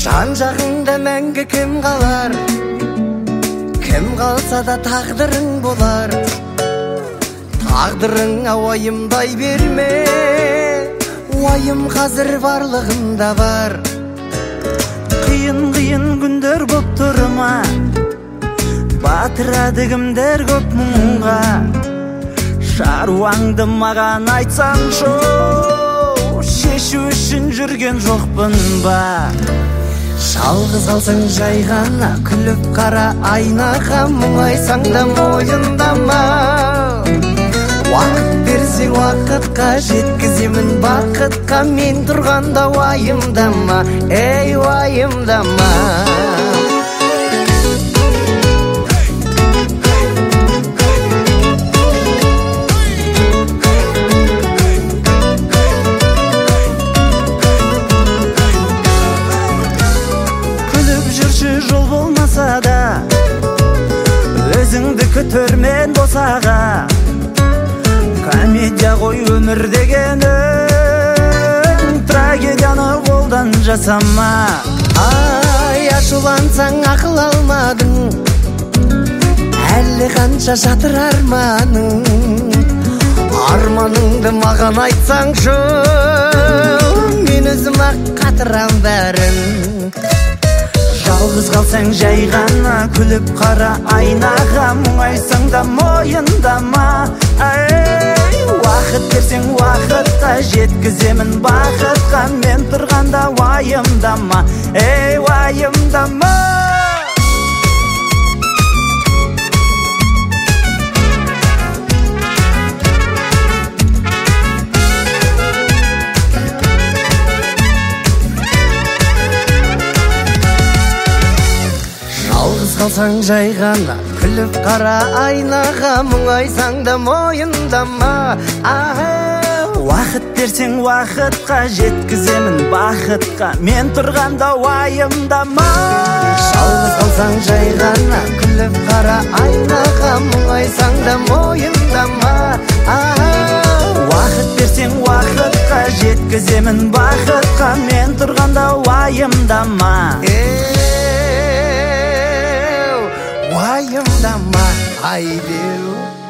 жан жағыңда мәңгі кім қалар, кім қалса да тағдырың болар. Тағдырыңа уайымдай берме, уайым қазір барлығында бар. Қиын күндер көп тұрма, батырады кімдер көп мұңға. Шаруаңды маған айтсаңшы, шешу үшін жүрген жоқпын ба. Жалғыз қалсаң жай ғана күліп қара айнаға, мұңайсаң да мойындама. Уақыт берсең уақытқа, жеткіземін бақытқа, мен тұрғанда уайымдама, ей уайымдама. Күліп жүрші жол болмаса да, өзіңді күтірмен босаға. Комедия ғой өмір дегенің, трагедияны қолдан жасама. Ай, ашулансаң ақыл алмадың, әлі қанша жатыр арманың. Арманыңды маған айтсаңшы, мен өзім-ақ қатырам бәрін. Жалғыз қалсаң жай ғана күліп қара айнаға, мұңайсаң да мойындама. Уақыт берсең уақытқа, жеткіземін бақытқа, мен тұрғанда уайымдама, ей уайымдама. Жалғыз қалсаң жай ғана күліп қара айнаға, мұңайсаң да мойындама. Уақыт берсең уақытқа, жеткіземін бақытқа, мен тұрғанда уайымдама. Жалғыз қалсаң жай ғана күліп қара айнаға, мұңайсаң да мойындама. Уақыт берсең уақытқа, жеткіземін бақытқа, мен тұрғанда уайымдама. Уайымдама, ай деу.